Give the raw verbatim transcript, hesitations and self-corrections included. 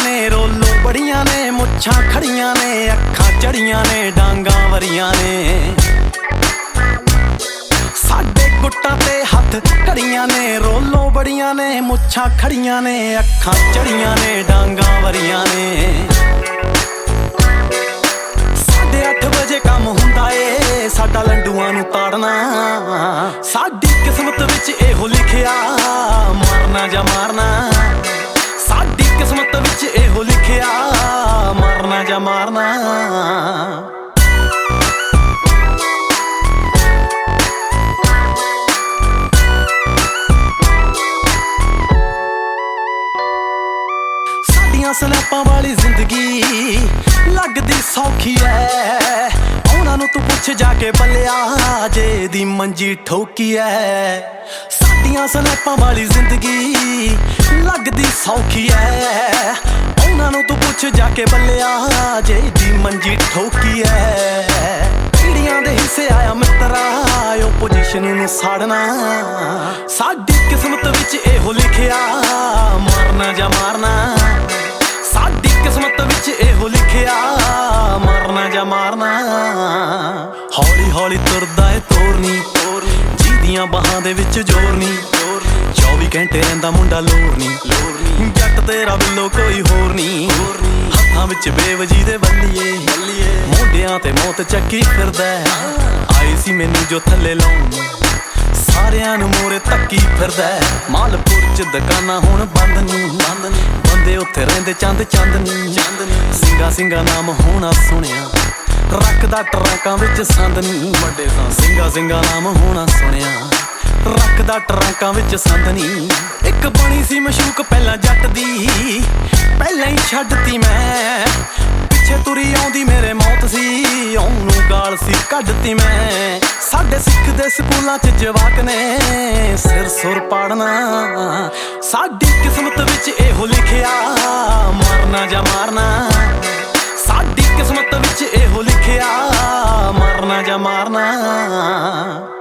ਨੇ ਰੋਲੋ ਬੜੀਆਂ ਨੇ, ਮੁੱਛਾਂ ਖੜੀਆਂ ਨੇ, ਅੱਖਾਂ ਚੜੀਆਂ ਨੇ, ਡਾਂਗਾਂ ਵਰੀਆਂ ਨੇ। ਸਾਡੇ ਗੁੱਟਾਂ ਤੇ ਹੱਥ ਘੜੀਆਂ ਨੇ, ਰੋਲੋ ਬੜੀਆਂ ਨੇ, ਮੁੱਛਾਂ ਖੜੀਆਂ ਨੇ, ਅੱਖਾਂ ਚੜੀਆਂ ਨੇ, ਡਾਂਗਾਂ ਵਰੀਆਂ ਨੇ। ਸਾਢੇ ਅੱਠ ਵਜੇ ਕੰਮ ਹੁੰਦਾ ਏ ਸਾਡਾ ਲੰਡੂਆਂ ਨੂੰ ਤਾੜਨਾ। ਸਾਡੀ ਕਿਸਮਤ ਵਿੱਚ ਇਹੋ ਲਿਖਿਆ ਮਰਨਾ ਜਾਂ ਮਾਰਨਾ। ਸਾਡੀ ਕਿਸਮਤ ਵਿੱਚ ਇਹੋ ਲਿਖਿਆ ਮਰਨਾ ਜਾਂ ਮਾਰਨਾ। ਸਾਡੀਆਂ ਸਨੈਪਾਂ ਵਾਲੀ ਜ਼ਿੰਦਗੀ ਲੱਗਦੀ ਸੌਖੀ ਐ, ਉਹਨਾਂ ਨੂੰ ਤੂੰ ਪੁੱਛ ਜਾ ਕੇ ਬੱਲਿਆ ਜੇ ਦੀ ਮੰਜੀ ਠੋਕੀ ਐ। ਸਾਡੀਆਂ ਸਨੈਪਾਂ ਵਾਲੀ ਜ਼ਿੰਦਗੀ ਲੱਗਦੀ ਸੌਖੀ ਐ, ਉਹਨਾਂ ਨੂੰ ਤੂੰ ਪੁੱਛ ਜਾ ਕੇ ਬੱਲਿਆ ਜੇ ਦੀ ਮੰਜੀ ਠੋਕੀ ਐ। ਪੀੜੀਆਂ ਦੇ ਹਿੱਸੇ ਆਇਆ ਮਿੱਤਰਾ ਓਪੋਜੀਸ਼ਨ ਨੂੰ ਸਾੜਨਾ। ਸਾਡੀ ਕਿਸਮਤ ਵਿੱਚ ਇਹੋ ਲਿਖਿਆ ਮਰਨਾ ਜਾਂ ਮਾਰਨਾ। ਸਾਡੀ ਕਿਸਮਤ ਵਿੱਚ ਇਹੋ ਲਿਖਿਆ ਮਰਨਾ ਜਾਂ ਮਾਰਨਾ। ਹੌਲੀ ਹੌਲੀ ਤੁਰਦਾ ਏ ਤੋਰਨੀ, ਜਿਹਦੀਆਂ ਬਾਹਾਂ ਦੇ ਵਿੱਚ ਜ਼ੋਰ ਨੀ। ਚੌਵੀ ਘੰਟੇ ਰਹਿੰਦਾ ਮੁੰਡਾ ਲੋਰ ਨੀ, ਜੱਟ ਤੇਰਾ ਬਿੱਲੋ ਕੋਈ ਹੋਰ ਨੀ। ਹੱਥਾਂ ਵਿੱਚ ਬੇਵਜੀ ਦੇ ਬੱਲੀਏ, ਮੋਢਿਆਂ ਤੇ ਮੌਤ ਚੱਕੀ ਫਿਰਦਾ। ਆਈ ਸੀ ਮੈਨੂੰ ਜੋ ਥੱਲੇ ਲਾਉਣ, ਸਾਰਿਆਂ ਨੂੰ ਮੋਰੇ ਤੱਕੀ ਫਿਰਦਾ। ਮਾਲਪੁਰ ਚ ਦੁਕਾਨਾਂ ਹੁਣ ਬੰਦ ਨੀ, ਬੰਦੇ ਉੱਥੇ ਰਹਿੰਦੇ ਚੰਦ ਚਾਂਦਨੀ। ਸਿੰਘਾ ਸਿੰਘਾ ਨਾਮ ਹੋਣਾ ਸੁਣਿਆ, ਰੱਖਦਾ ਟਰੰਕਾਂ ਵਿੱਚ ਸੰਦ ਨੀ। ਵੱਡੇ ਸਿੰਘਾ ਸਿੰਘਾ ਨਾਮ ਹੋਣਾ ਸੁਣਿਆ, ਰੱਖਦਾ ਟਰੰਕਾਂ ਵਿੱਚ ਸੰਦ ਨੀ। ਇੱਕ ਬਣੀ ਸੀ ਮਸ਼ੂਕ ਪਹਿਲਾਂ ਜੱਟ ਦੀ, ਪਹਿਲਾਂ ਹੀ ਛੱਡਤੀ ਮੈਂ। ਪਿੱਛੇ ਤੁਰੀ ਆਉਂਦੀ ਮੇਰੇ ਮੌਤ ਸੀ, ਉਹਨੂੰ ਗਾਲ ਸੀ ਕੱਢਤੀ ਮੈਂ। ਸਾਡੇ ਸਿੱਖ ਦੇ ਸਕੂਲਾਂ ਚ ਜਵਾਕ ਨੇ ਸਿਰ ਸੁਰ ਪਾੜਨਾ। ਸਾਡੀ ਕਿਸਮਤ ਵਿੱਚ ਇਹੋ ਲਿਖਿਆ ਮਰਨਾ ਜਾਂ ਮਾਰਨਾ। ਸਾਡੀ ਕਿਸਮਤ ਵਿੱਚ ਇਹੋ ਲਿਖਿਆ ਮਰਨਾ ਜਾਂ ਮਾਰਨਾ।